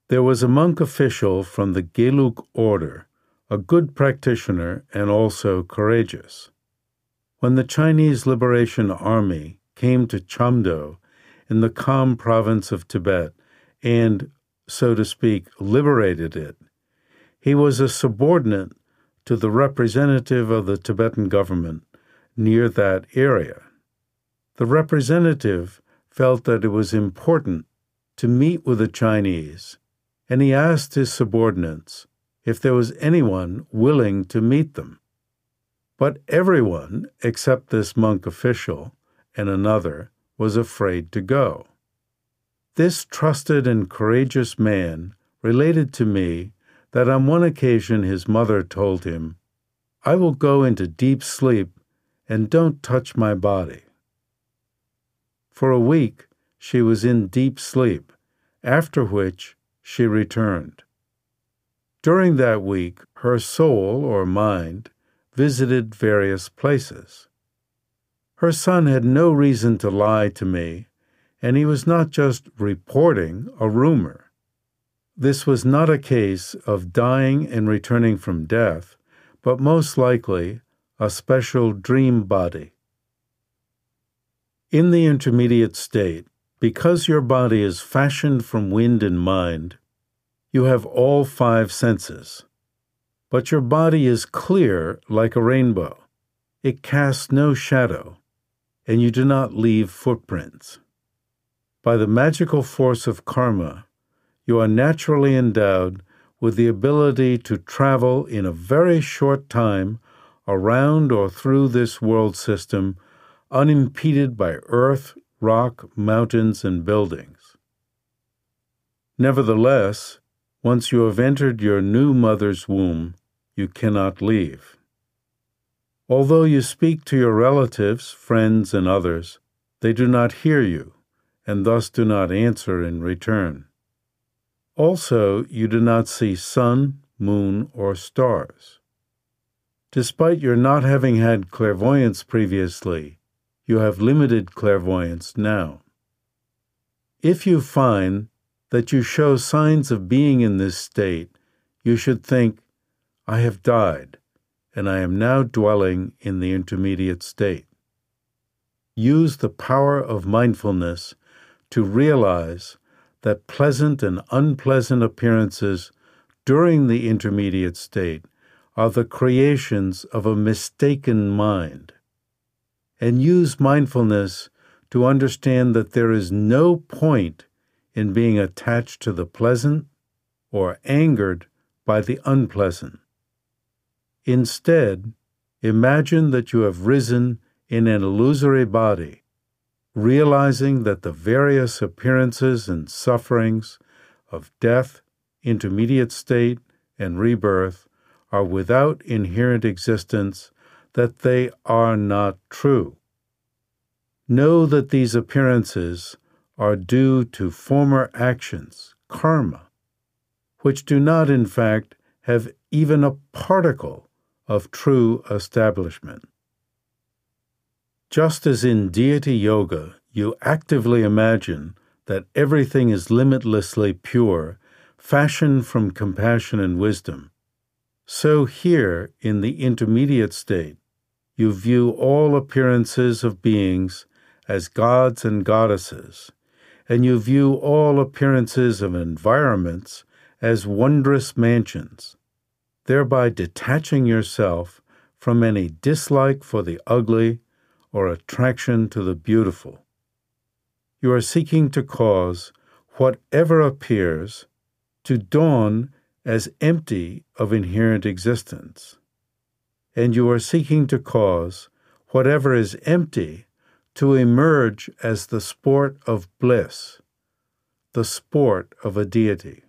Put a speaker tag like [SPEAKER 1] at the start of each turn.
[SPEAKER 1] There was a monk official from the Gelug order, a good practitioner and also courageous. When the Chinese Liberation Army came to Chamdo in the Kham province of Tibet and, so to speak, liberated it, he was a subordinate to the representative of the Tibetan government near that area. The representative felt that it was important to meet with the Chinese, and he asked his subordinates if there was anyone willing to meet them. But everyone, except this monk official and another, was afraid to go. This trusted and courageous man related to me that on one occasion his mother told him, "I will go into deep sleep and don't touch my body." For a week she was in deep sleep, after which she returned. During that week, her soul or mind visited various places. Her son had no reason to lie to me, and he was not just reporting a rumor. This was not a case of dying and returning from death, but most likely a special dream body. In the intermediate state, because your body is fashioned from wind and mind, you have all 5 senses. But your body is clear like a rainbow. It casts no shadow, and you do not leave footprints. By the magical force of karma, you are naturally endowed with the ability to travel in a very short time around or through this world system unimpeded by earth, rock, mountains, and buildings. Nevertheless, once you have entered your new mother's womb, you cannot leave. Although you speak to your relatives, friends, and others, they do not hear you, and thus do not answer in return. Also, you do not see sun, moon, or stars. Despite your not having had clairvoyance previously, you have limited clairvoyance now. If you find that you show signs of being in this state, you should think, "I have died, and I am now dwelling in the intermediate state." Use the power of mindfulness to realize that pleasant and unpleasant appearances during the intermediate state are the creations of a mistaken mind. And use mindfulness to understand that there is no point in being attached to the pleasant or angered by the unpleasant. Instead, imagine that you have risen in an illusory body, realizing that the various appearances and sufferings of death, intermediate state, and rebirth are without inherent existence, that they are not true. Know that these appearances are due to former actions, karma, which do not, in fact, have even a particle of true establishment. Just as in deity yoga, you actively imagine that everything is limitlessly pure, fashioned from compassion and wisdom, so here in the intermediate state, you view all appearances of beings as gods and goddesses, and you view all appearances of environments as wondrous mansions, thereby detaching yourself from any dislike for the ugly or attraction to the beautiful. You are seeking to cause whatever appears to dawn as empty of inherent existence, and you are seeking to cause whatever is empty to emerge as the sport of bliss, the sport of a deity.